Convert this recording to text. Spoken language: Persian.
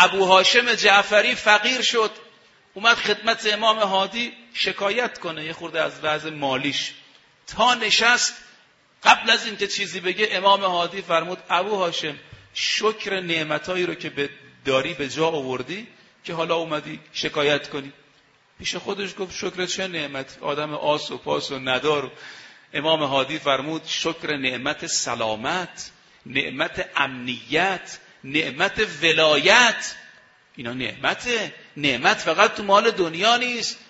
ابو هاشم جعفری فقیر شد، اومد خدمت امام هادی شکایت کنه یه خورده از وضع مالیش. تا نشست قبل از این که چیزی بگه امام هادی فرمود ابو هاشم شکر نعمتایی رو که داری به جا آوردی که حالا اومدی شکایت کنی. پیش خودش گفت شکر چه نعمت، آدم آس و پاس و ندار. امام هادی فرمود شکر نعمت سلامت، نعمت امنیت، نعمت ولایت. اینا نعمته. نعمت فقط تو مال دنیا نیست،